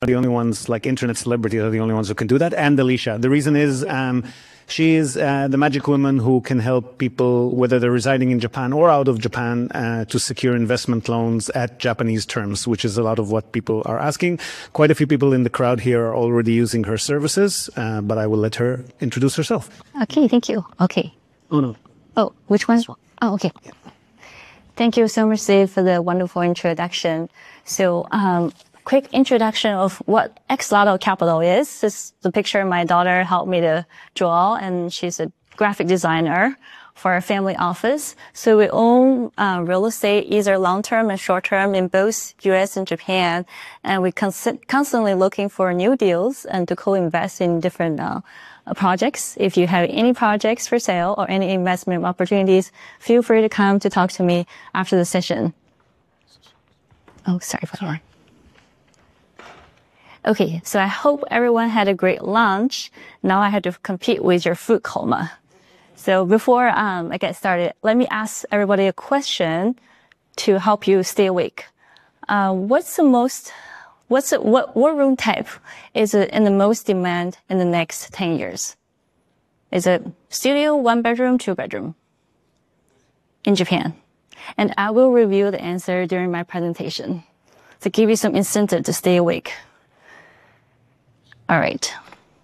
the only ones, like internet celebrities are the only ones who can do that, and Alicia. The reason is she is the magic woman who can help people, whether they're residing in Japan or out of Japan, to secure investment loans at Japanese terms, which is a lot of what people are asking. Quite a few people in the crowd here are already using her services, but I will let her introduce herself. Okay, thank you. Okay. Oh, no. Oh, which one? Oh, okay. Yeah. Thank you so much, Steve, for the wonderful introduction. So, quick introduction of what Axolotl Capital is. This is the picture my daughter helped me to draw, and she's a graphic designer for our family office. So we own real estate, either long-term and short-term, in both U.S. and Japan, and we're constantly looking for new deals and to co-invest in different projects. If you have any projects for sale or any investment opportunities, feel free to come to talk to me after the session. Oh, sorry for that. Okay, so I hope everyone had a great lunch. Now I have to compete with your food coma. So before I get started, let me ask everybody a question to help you stay awake. What room type is in the most demand in the next 10 years? Is it studio, 1 bedroom, 2 bedroom in Japan? And I will review the answer during my presentation to give you some incentive to stay awake. All right.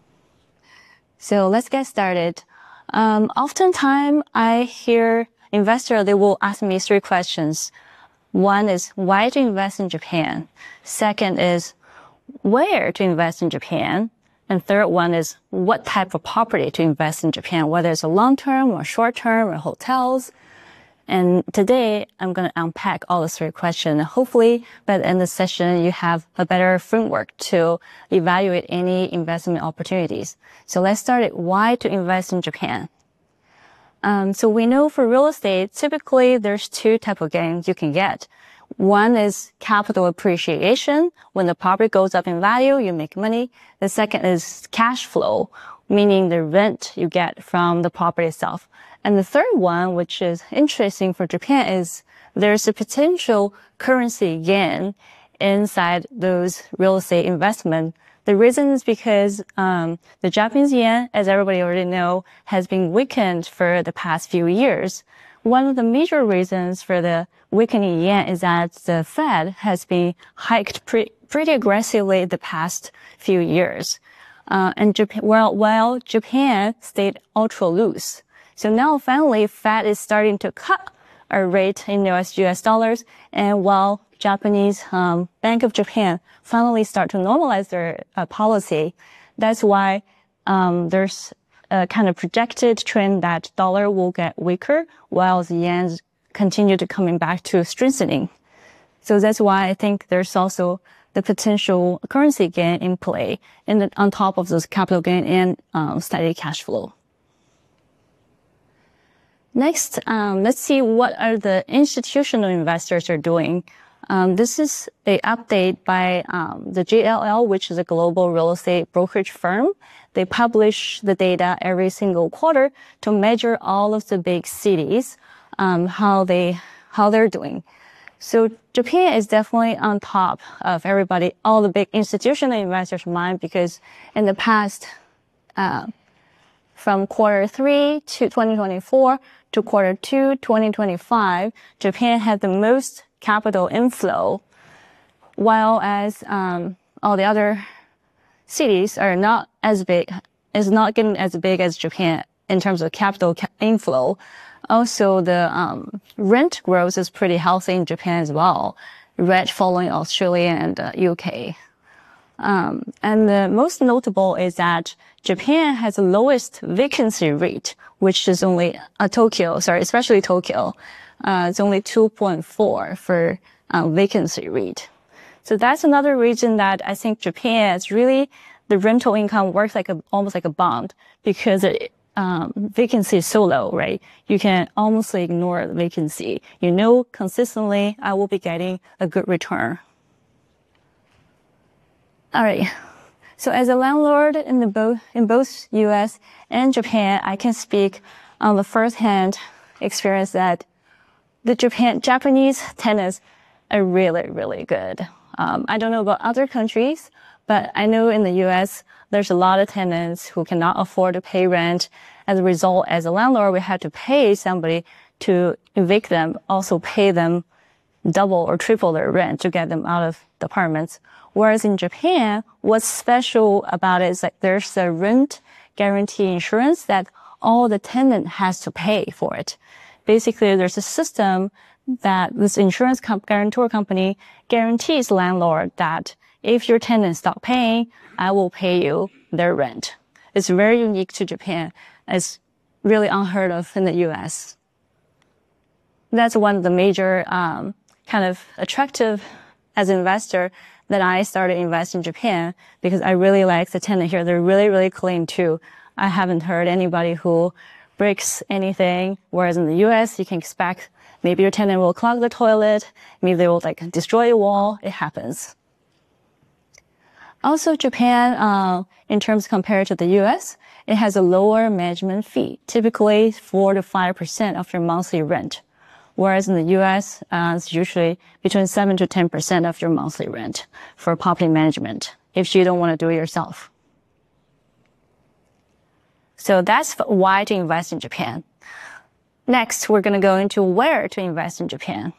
So let's get started. Oftentimes I hear investors, they will ask me 3 questions. One is why to invest in Japan? Second is where to invest in Japan? And third one is what type of property to invest in Japan, whether it's a long-term or short-term or hotels. And today I'm going to unpack all the 3 questions. Hopefully by the end of the session, you have a better framework to evaluate any investment opportunities. So let's start with why to invest in Japan. So we know for real estate, typically there's 2 types of gains you can get. One is capital appreciation. When the property goes up in value, you make money. The second is cash flow, meaning the rent you get from the property itself. And the third one, which is interesting for Japan, is there's a potential currency gain inside those real estate investment. The reason is because the Japanese yen, as everybody already know, has been weakened for the past few years. One of the major reasons for the weakening yen is that the Fed has been hiked pretty aggressively the past few years. And Japan, while Japan stayed ultra loose. So now finally Fed is starting to cut a rate in US dollars, and while Japanese Bank of Japan finally start to normalize their policy, that's why there's a kind of projected trend that dollar will get weaker while the yen continue to coming back to strengthening. So that's why I think there's also the potential currency gain in play on top of those capital gain and steady cash flow. Next, let's see what are the institutional investors are doing. This is an update by the JLL, which is a global real estate brokerage firm. They publish the data every single quarter to measure all of the big cities, how they're doing. So Japan is definitely on top of everybody, all the big institutional investors' mind, because in the past, from Q3 to 2024 to Q2 2025, Japan had the most capital inflow, while as all the other cities are not as big, is not getting as big as Japan in terms of capital inflow. Also, the rent growth is pretty healthy in Japan as well, right following Australia and UK. And the most notable is that Japan has the lowest vacancy rate, which is only especially Tokyo. It's only 2.4 for vacancy rate. So that's another reason that I think Japan is really, the rental income works like almost like a bond, because vacancy is so low, right? You can almost ignore the vacancy. You know consistently I will be getting a good return. All right. So as a landlord in both US and Japan, I can speak on the first-hand experience that the Japanese tenants are really, really good. I don't know about other countries, But I know in the US, there's a lot of tenants who cannot afford to pay rent. As a result, as a landlord, we had to pay somebody to evict them, also pay them double or triple their rent to get them out of the apartments. Whereas in Japan, what's special about it is that there's a rent guarantee insurance that all the tenant has to pay for it. Basically, there's a system that this insurance guarantor company guarantees landlord that if your tenants stop paying, I will pay you their rent. It's very unique to Japan. It's really unheard of in the US. That's one of the major kind of attractive as an investor that I started investing in Japan because I really like the tenant here. They're really, really clean too. I haven't heard anybody who breaks anything, whereas in the US, you can expect maybe your tenant will clog the toilet, maybe they will like destroy a wall. It happens. Also, Japan, in terms compared to the US, it has a lower management fee, typically 4 to 5% of your monthly rent. Whereas in the US, it's usually between 7 to 10% of your monthly rent for property management if you don't want to do it yourself. So that's why to invest in Japan. Next, we're going to go into where to invest in Japan.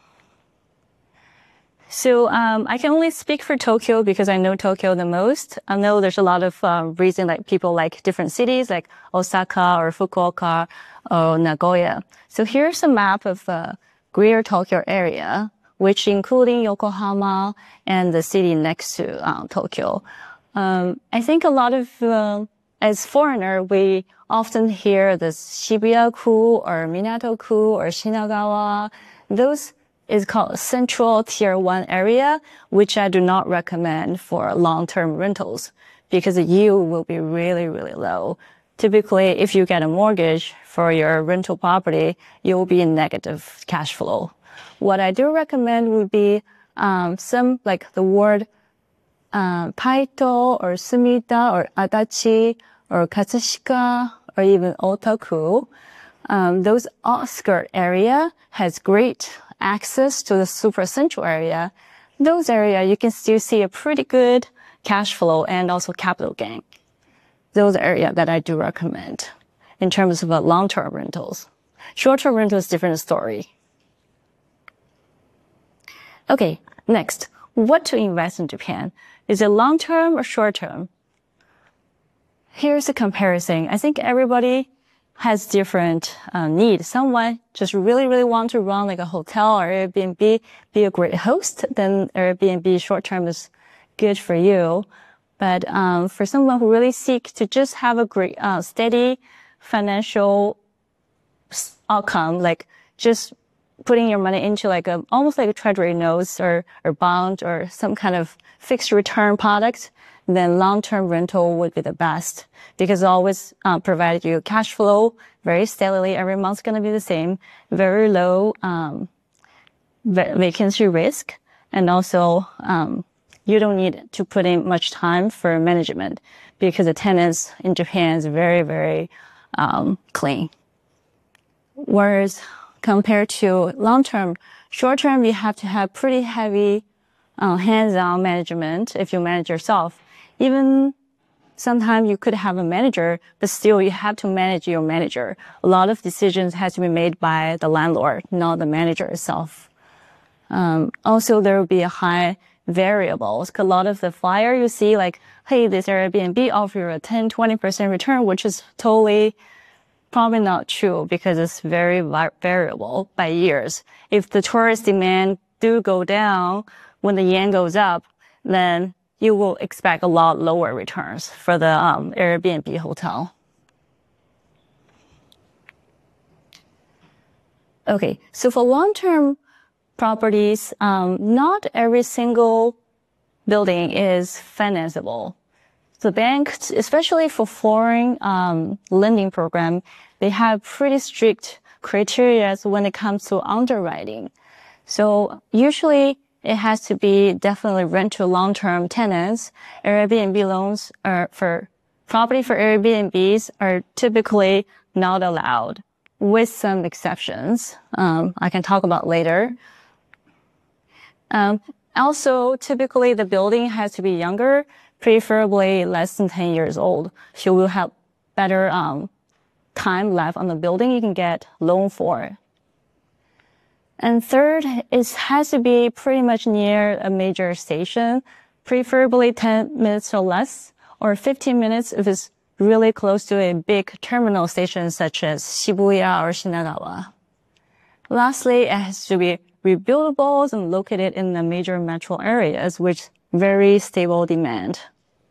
So I can only speak for Tokyo because I know Tokyo the most. I know there's a lot of reason like people like different cities like Osaka or Fukuoka or Nagoya. So here's a map of Greater Tokyo area, which including Yokohama and the city next to Tokyo. I think a lot of as foreigner, we often hear the Shibuya-ku or Minato-ku or Shinagawa. Those is called Central Tier 1 area, which I do not recommend for long-term rentals because the yield will be really, really low. Typically, if you get a mortgage for your rental property, you will be in negative cash flow. What I do recommend would be some like the word Taito or Sumida or Adachi or Katsushika or even Otaku. Those outskirt area has great access to the super central area. Those areas you can still see a pretty good cash flow and also capital gain. Those areas that I do recommend in terms of long-term rentals. Short-term rentals, different story. Okay, next, what to invest in Japan? Is it long-term or short-term? Here's a comparison. I think everybody has different needs. Someone just really, really want to run like a hotel or Airbnb, be a great host, then Airbnb short-term is good for you. But for someone who really seek to just have a great, steady financial outcome, like just putting your money into like almost like a treasury notes or bond or some kind of fixed return product, then long-term rental would be the best because it always provides you cash flow very steadily. Every month's going to be the same, very low vacancy risk, and also you don't need to put in much time for management because the tenants in Japan is very, very clean. Whereas compared to long-term, short-term, you have to have pretty heavy hands-on management if you manage yourself. Even sometimes you could have a manager, but still you have to manage your manager. A lot of decisions has to be made by the landlord, not the manager itself. Also, there will be a high variables. A lot of the flyer you see like, hey, this Airbnb offer you a 10-20% return, which is totally probably not true because it's very variable by years. If the tourist demand do go down when the yen goes up, then you will expect a lot lower returns for the Airbnb hotel. Okay, so for long-term properties, not every single building is financeable. The banks, especially for foreign lending program, they have pretty strict criteria when it comes to underwriting. So usually it has to be definitely rent to long-term tenants. Airbnb loans are for property for Airbnbs are typically not allowed with some exceptions. I can talk about later. Also, typically the building has to be younger preferably less than 10 years old. So you will have better time left on the building you can get loan for. And third, it has to be pretty much near a major station, preferably 10 minutes or less, or 15 minutes if it's really close to a big terminal station such as Shibuya or Shinagawa. Lastly, it has to be rebuildable and located in the major metro areas with very stable demand.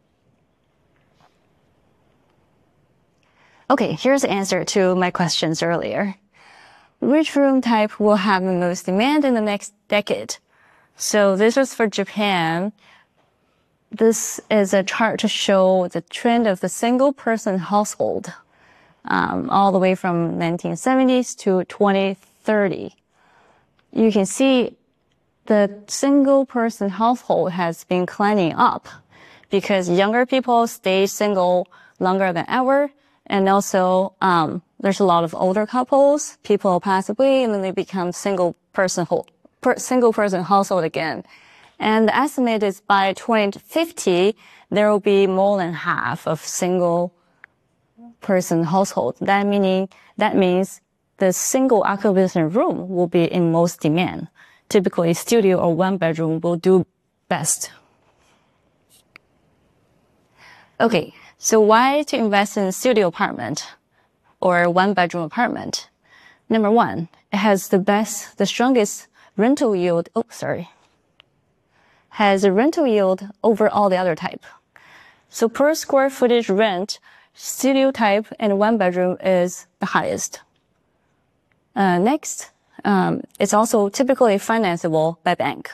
Okay, here's the answer to my questions earlier. Which room type will have the most demand in the next decade? So this was for Japan. This is a chart to show the trend of the single-person household, all the way from 1970s to 2030. You can see the single-person household has been climbing up because younger people stay single longer than ever. And also, there's a lot of older couples, people pass away, and then they become single-person household again. And the estimate is by 2050, there will be more than half of single-person household. That means the single occupancy room will be in most demand. Typically, studio or one bedroom will do best. Okay, so why to invest in a studio apartment or one bedroom apartment? Number one, it has the strongest rental yield. Has a rental yield over all the other type. So per square footage rent, studio type and one bedroom is the highest. Next, it's also typically financeable by bank.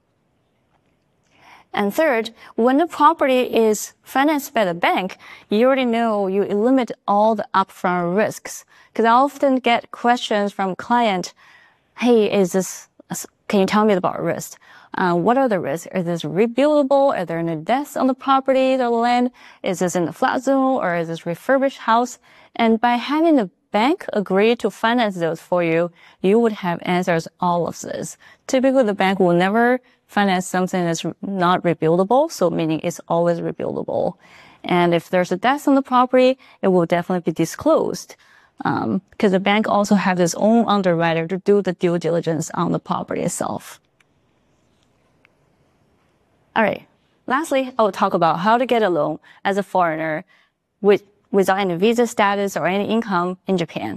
And third, when the property is financed by the bank, you already know you eliminate all the upfront risks. Because I often get questions from client, hey, can you tell me about risk? What are the risks? Is this rebuildable? Are there any deaths on the property or the land? Is this in the flat zone or is this refurbished house? And by having the bank agree to finance those for you, you would have answers all of this. Typically, the bank will never finance something that's not rebuildable, so meaning it's always rebuildable. And if there's a death on the property, it will definitely be disclosed. Because the bank also has its own underwriter to do the due diligence on the property itself. All right. Lastly, I'll talk about how to get a loan as a foreigner without any visa status or any income in Japan.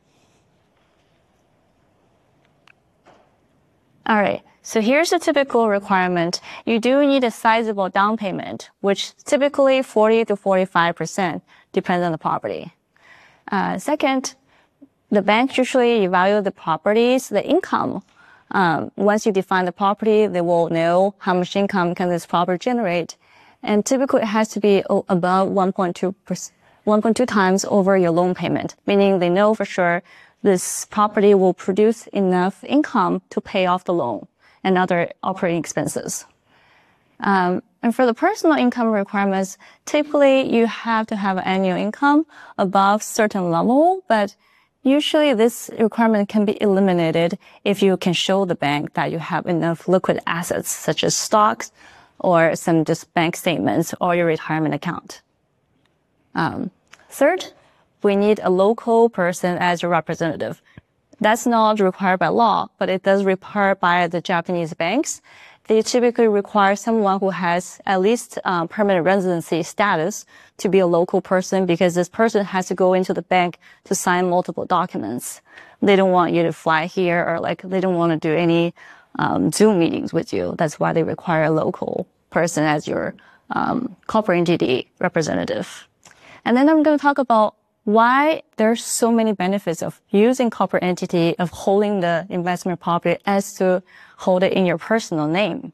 All right. So here's the typical requirement. You do need a sizable down payment, which typically 40 to 45% depends on the property. Second, the banks usually evaluate the properties, the income. Once you define the property, they will know how much income can this property generate. And typically it has to be above 1.2 times over your loan payment, meaning they know for sure this property will produce enough income to pay off the loan and other operating expenses. And for the personal income requirements, typically you have to have an annual income above certain level, but usually this requirement can be eliminated if you can show the bank that you have enough liquid assets such as stocks or some just bank statements or your retirement account. Third, we need a local person as your representative. That's not required by law, but it does require by the Japanese banks. They typically require someone who has at least permanent residency status to be a local person because this person has to go into the bank to sign multiple documents. They don't want you to fly here or they don't want to do any Zoom meetings with you. That's why they require a local person as your corporate entity representative. And then I'm going to talk about why there's so many benefits of using corporate entity of holding the investment property as to hold it in your personal name.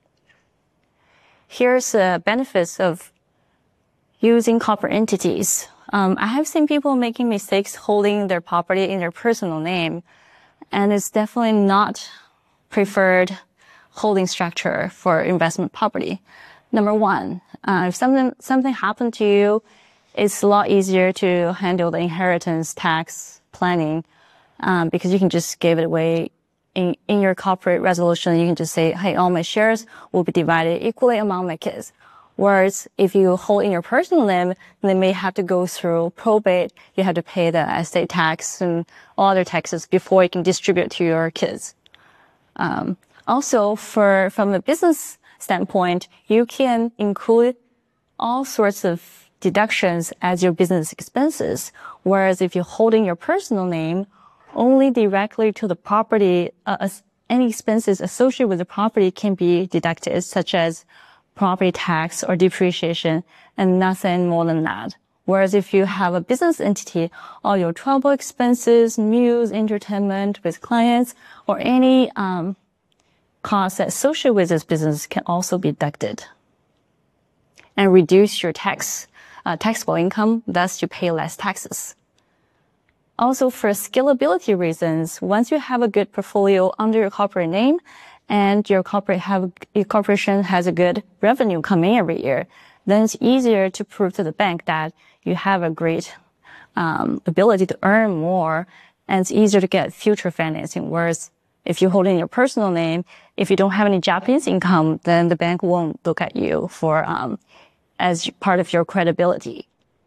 Here's the benefits of using corporate entities. I have seen people making mistakes holding their property in their personal name, and it's definitely not preferred holding structure for investment property. Number one, if something happened to you, it's a lot easier to handle the inheritance tax planning because you can just give it away in your corporate resolution. You can just say, hey, all my shares will be divided equally among my kids. Whereas if you hold in your personal name, they may have to go through probate. You have to pay the estate tax and all other taxes before you can distribute to your kids. Also, from a business standpoint, you can include all sorts of deductions as your business expenses. Whereas if you're holding your personal name, only directly to the property, any expenses associated with the property can be deducted, such as property tax or depreciation, and nothing more than that. Whereas if you have a business entity, all your travel expenses, meals, entertainment with clients, or any costs associated with this business can also be deducted and reduce your taxable income, thus you pay less taxes. Also, for scalability reasons, once you have a good portfolio under your corporate name and your corporation has a good revenue coming every year, then it's easier to prove to the bank that you have a great ability to earn more, and it's easier to get future financing. Whereas if you hold in your personal name, if you don't have any Japanese income, then the bank won't look at you for as part of your credibility.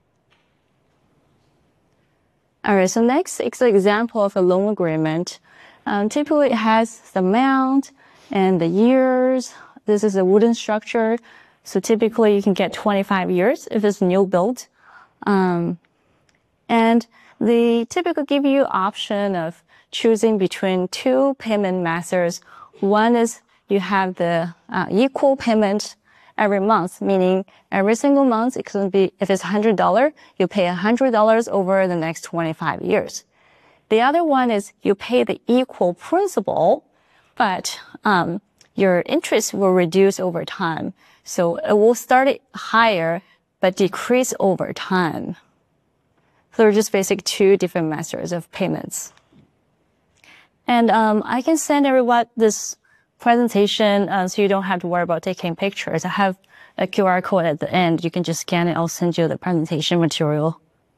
All right, so next is an example of a loan agreement. Typically, it has the amount and the years. This is a wooden structure, so typically you can get 25 years if it's new build. And they typically give you option of choosing between two payment methods. One is you have the equal payment every month, meaning every single month it can be, if it's $100, you pay $100 over the next 25 years. The other one is you pay the equal principal, but your interest will reduce over time. So it will start higher, but decrease over time. So they're just basically two different methods of payments. And I can send everyone this presentation so you don't have to worry about taking pictures. I have a QR code at the end. You can just scan it. I'll send you the presentation material.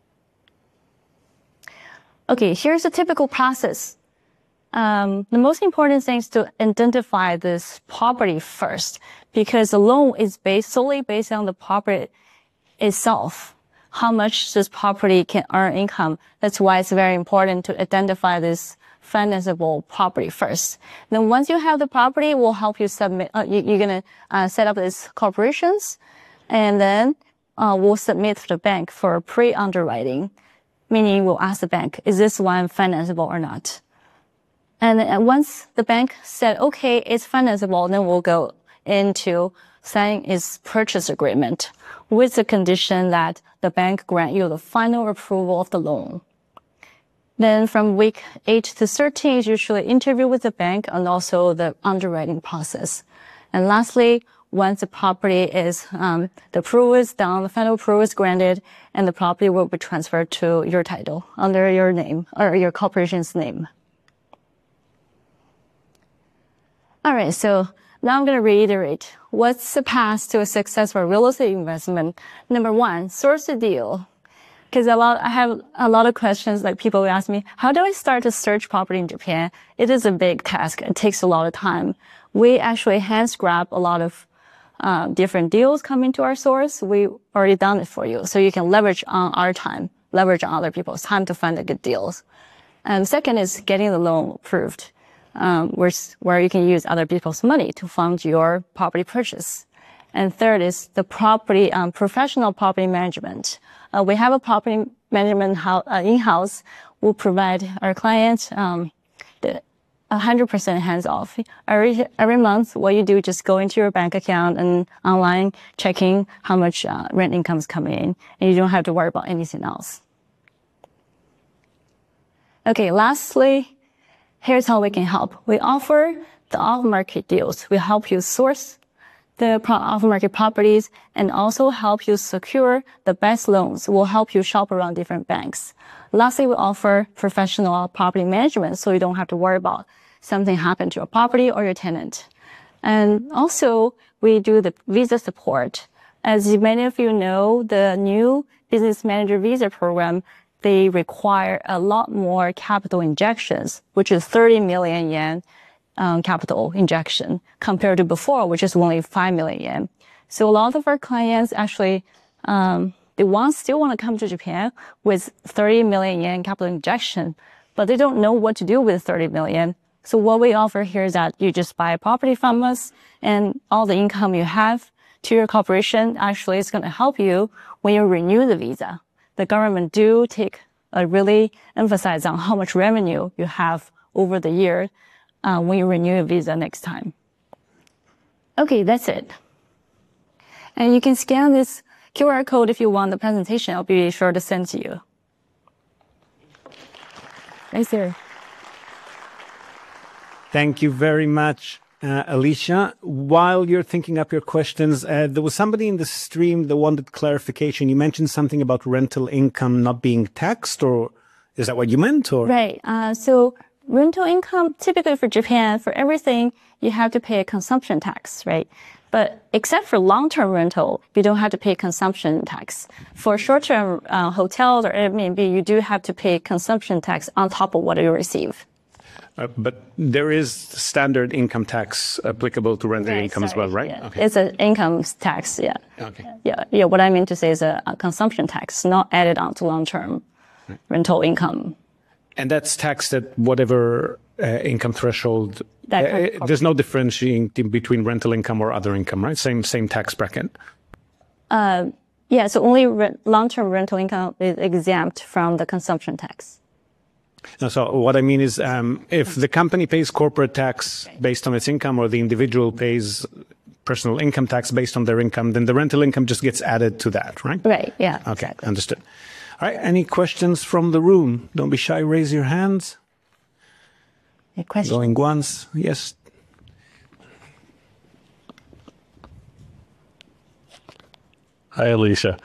Okay, here's a typical process. The most important thing is to identify this property first, because the loan is solely based on the property itself, how much this property can earn income. That's why it's very important to identify this financeable property first. Then once you have the property, we'll help you submit, you're going to set up these corporations, and then we'll submit to the bank for pre-underwriting, meaning we'll ask the bank, is this one financeable or not? And once the bank said, okay, it's financeable, then we'll go into signing its purchase agreement with the condition that the bank grant you the final approval of the loan. Then from week 8 to 13 is usually interview with the bank and also the underwriting process. And lastly, once the property is, the approval is done, the final approval is granted, and the property will be transferred to your title under your name or your corporation's name. All right, so now I'm going to reiterate. What's the path to a successful real estate investment? Number one, source a deal. Because I have a lot of questions, like people will ask me, how do I start to search property in Japan? It is a big task. It takes a lot of time. We actually hand scrap a lot of different deals coming to our source. We already done it for you. So you can leverage on our time, leverage on other people's time to find the good deals. And second is getting the loan approved, where you can use other people's money to fund your property purchase. And third is the property, professional property management. We have a property management in-house. We'll provide our clients 100% hands-off. Every month, what you do, just go into your bank account and online checking how much rent income is coming in, and you don't have to worry about anything else. Okay, lastly, here's how we can help. We offer the off-market deals. We help you source the off-market properties and also help you secure the best loans. We'll help you shop around different banks. Lastly, we offer professional property management, so you don't have to worry about something happen to your property or your tenant. And also, we do the visa support. As many of you know, the new business manager visa program, they require a lot more capital injections, which is 30 million yen capital injection compared to before, which is only 5 million yen. So a lot of our clients actually, they still want to come to Japan with 30 million yen capital injection, but they don't know what to do with 30 million. So what we offer here is that you just buy a property from us, and all the income you have to your corporation actually is going to help you when you renew the visa. The government do take a really emphasize on how much revenue you have over the year when you renew a visa next time. Okay, that's it. And you can scan this QR code if you want the presentation. I'll be sure to send to you. Right there. Thank you very much, Alicia. While you're thinking up your questions, there was somebody in the stream that wanted clarification. You mentioned something about rental income not being taxed, or is that what you meant? Or right. So rental income, typically for Japan, for everything, you have to pay a consumption tax, right? But except for long-term rental, you don't have to pay consumption tax. For short-term hotels or Airbnb, you do have to pay consumption tax on top of what you receive. But there is standard income tax applicable to rental income as well, right? Yeah. Okay. It's an income tax, yeah. Okay. Yeah. What I mean to say is a consumption tax, not added on to long-term rental income. And that's taxed at whatever income threshold. There's no differentiating between rental income or other income, right? Same tax bracket. Yeah. So only long-term rental income is exempt from the consumption tax. No, so what I mean is, if the company pays corporate tax based on its income, or the individual pays personal income tax based on their income, then the rental income just gets added to that, right? Right. Yeah. Okay. Exactly. Understood. All right. Any questions from the room? Don't be shy. Raise your hands. A question. Going once. Yes. Hi, Alicia.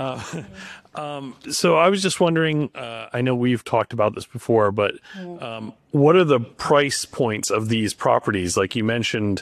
So I was just wondering, I know we've talked about this before, but what are the price points of these properties? Like you mentioned,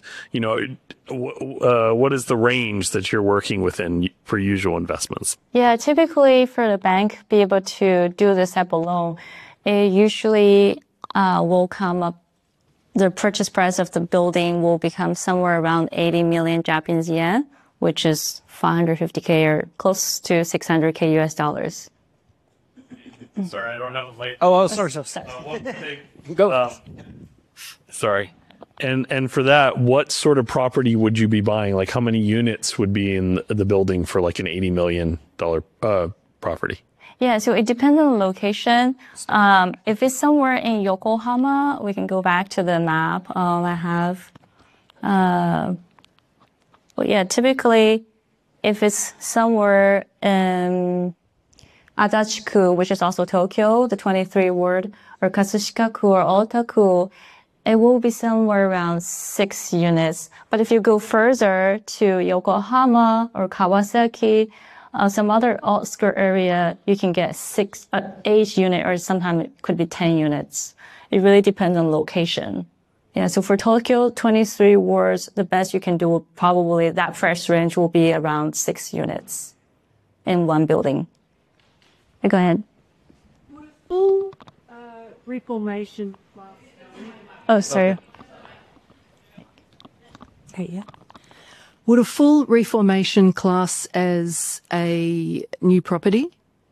what is the range that you're working within for usual investments? Yeah, typically for the bank be able to do this type of loan, it usually will come up, the purchase price of the building will become somewhere around 80 million Japanese yen, which is 550K or close to 600K US dollars. Sorry, I don't have a light. Oh, sorry. Go. Sorry. And for that, what sort of property would you be buying? Like how many units would be in the building for like an $80 million property? Yeah, so it depends on the location. If it's somewhere in Yokohama, we can go back to the map I have. But yeah, typically, if it's somewhere in Adachi-ku, which is also Tokyo, the 23 ward, or Katsushika-ku or Ota-ku, it will be somewhere around 6 units. But if you go further to Yokohama or Kawasaki, some other outskirt area, you can get 8 units, or sometimes it could be 10 units. It really depends on location. Yeah, so for Tokyo, 23 wards, the best you can do, probably that price range will be around 6 units in one building. Go ahead. Would a full reformation class... Oh, sorry. Okay, yeah. Would a full reformation class as a new property?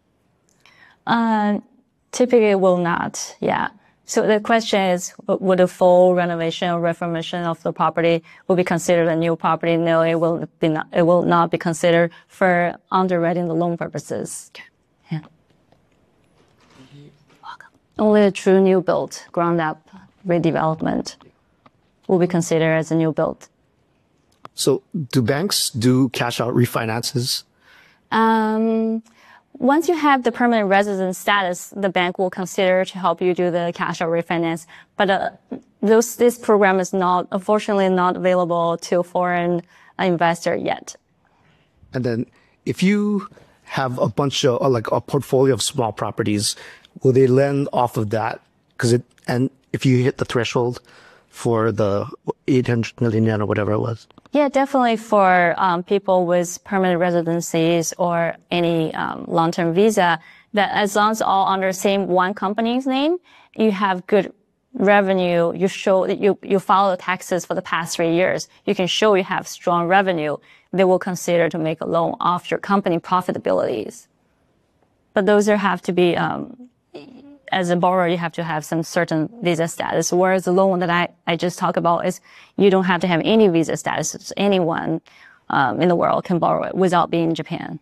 Typically it will not, yeah. So the question is, would a full renovation or reformation of the property will be considered a new property? No, it will not be considered for underwriting the loan purposes. Yeah. Only a true new build, ground up redevelopment will be considered as a new build. So do banks do cash out refinances? Once you have the permanent residence status, the bank will consider to help you do the cash out refinance. But this program is unfortunately not available to foreign investor yet. And then if you have a bunch of, like a portfolio of small properties, will they lend off of that? And if you hit the threshold for the 800 million yen or whatever it was? Yeah, definitely for people with permanent residencies or any long-term visa, that as long as all under the same one company's name, you have good revenue, you show that you follow the taxes for the past 3 years, you can show you have strong revenue, they will consider to make a loan off your company profitabilities. But those have to be, as a borrower, you have to have some certain visa status. Whereas the loan that I just talked about is you don't have to have any visa status. Anyone in the world can borrow it without being in Japan.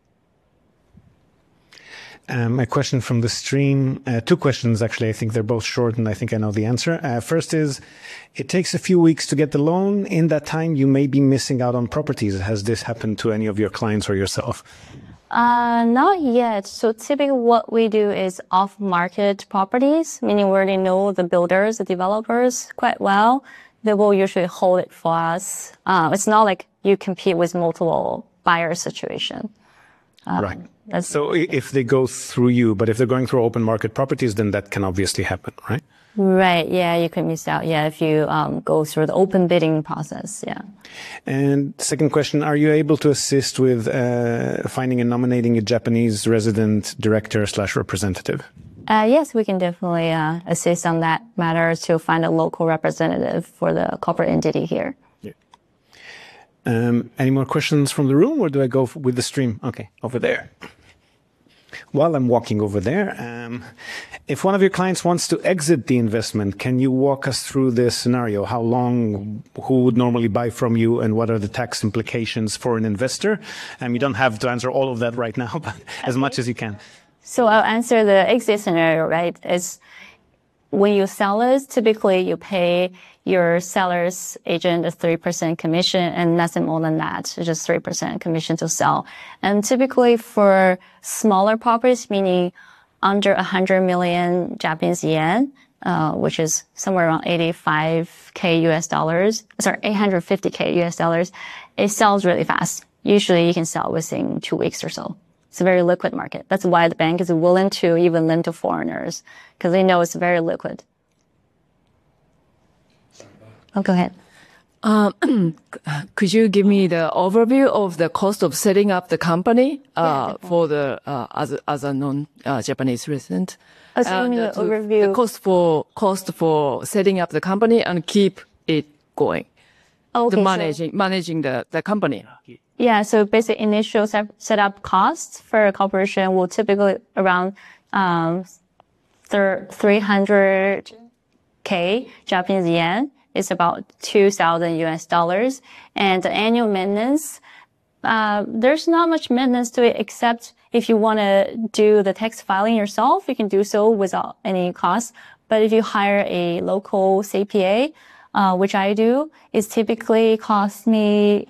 A question from the stream. 2 questions, actually. I think they're both short, and I think I know the answer. First is, it takes a few weeks to get the loan. In that time, you may be missing out on properties. Has this happened to any of your clients or yourself? Not yet. So typically what we do is off-market properties, meaning we already know the builders, the developers quite well. They will usually hold it for us. It's not like you compete with multiple buyer situation. Right. So if they go through you, but if they're going through open market properties, then that can obviously happen, right? Right. Yeah, you could miss out. Yeah, if you go through the open bidding process. Yeah. And second question, are you able to assist with finding and nominating a Japanese resident director/representative? Yes, we can definitely assist on that matter to find a local representative for the corporate entity here. Yeah. Any more questions from the room, or do I go with the stream? Okay, over there. While I'm walking over there, if one of your clients wants to exit the investment, can you walk us through this scenario? How long, who would normally buy from you, and what are the tax implications for an investor? You don't have to answer all of that right now, but as much as you can. So I'll answer the exit scenario, right? It's when you sell it, typically you pay your seller's agent a 3% commission and nothing more than that. It's just 3% commission to sell. And typically for smaller properties, meaning under 100 million Japanese yen, which is somewhere around 85K US dollars, sorry, 850K US dollars, it sells really fast. Usually you can sell within 2 weeks or so. It's a very liquid market. That's why the bank is willing to even lend to foreigners, because they know it's very liquid. Oh, go ahead. Could you give me the overview of the cost of setting up the company for the as a non-Japanese resident? So you mean the overview? The cost for setting up the company and keep it going. Okay, managing the company. Yeah, so basically initial setup costs for a corporation will typically around 300K Japanese yen. It's about 2,000 US dollars. And the annual maintenance, there's not much maintenance to it except if you want to do the tax filing yourself, you can do so without any cost. But if you hire a local CPA, which I do, is typically cost me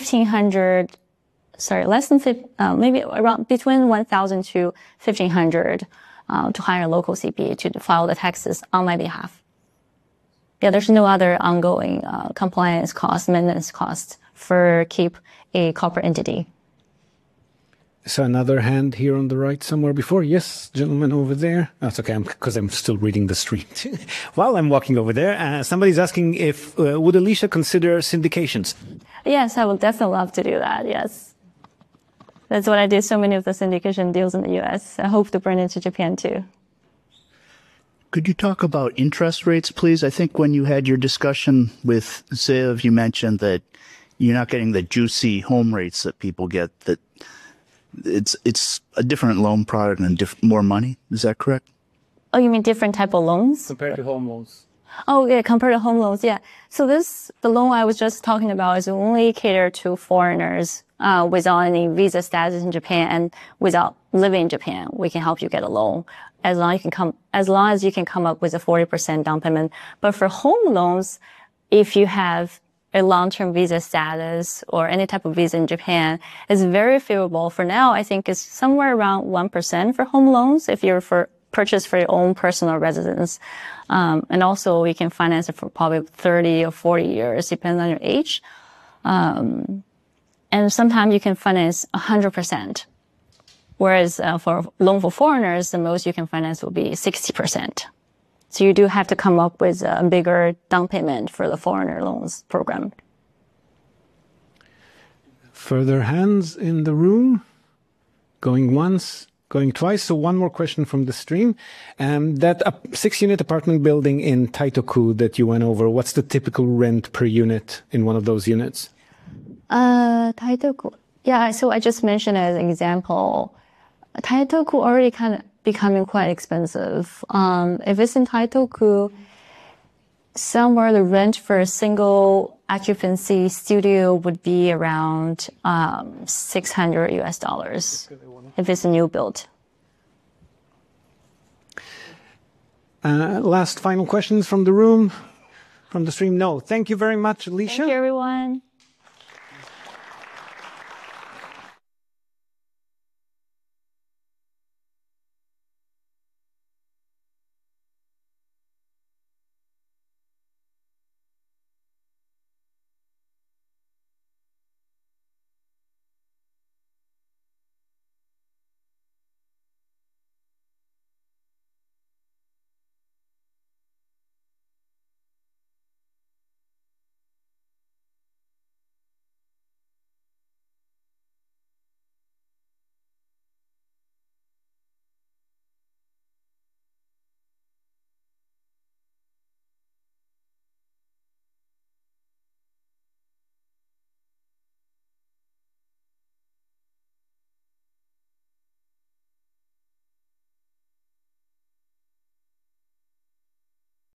maybe around between 1,000 to 1,500 to hire a local CPA to file the taxes on my behalf. Yeah, there's no other ongoing compliance cost, maintenance cost for keep a corporate entity. So another hand here on the right somewhere before. Yes, gentleman over there. That's okay, because I'm still reading the stream. While I'm walking over there, somebody's asking if, would Alicia consider syndications? Yes, I would definitely love to do that, yes. That's what I did so many of the syndication deals in the U.S. I hope to bring it to Japan too. Could you talk about interest rates, please? I think when you had your discussion with Ziv, you mentioned that you're not getting the juicy home rates that people get, that it's a different loan product and more money. Is that correct? Oh, you mean different type of loans? Compared to home loans. Oh, yeah, compared to home loans, yeah. So the loan I was just talking about is only catered to foreigners without any visa status in Japan and without living in Japan. We can help you get a loan as long as you can come up with a 40% down payment. But for home loans, if you have a long-term visa status or any type of visa in Japan, is very favorable. For now, I think it's somewhere around 1% for home loans if you're purchase for your own personal residence. And also you can finance it for probably 30 or 40 years, depending on your age. And sometimes you can finance 100%. Whereas for loan for foreigners, the most you can finance will be 60%. So you do have to come up with a bigger down payment for the foreigner loans program. Further hands in the room? Going once, Going twice. So one more question from the stream. That 6-unit apartment building in Taitoku that you went over, what's the typical rent per unit in one of those units? Taitoku. Yeah, so I just mentioned as an example, Taitoku already kind of becoming quite expensive. If it's in Taitoku, somewhere the rent for a single occupancy studio would be around $600 if it's a new build. Last final questions from the room, from the stream. No. Thank you very much, Alicia. Thank you, everyone.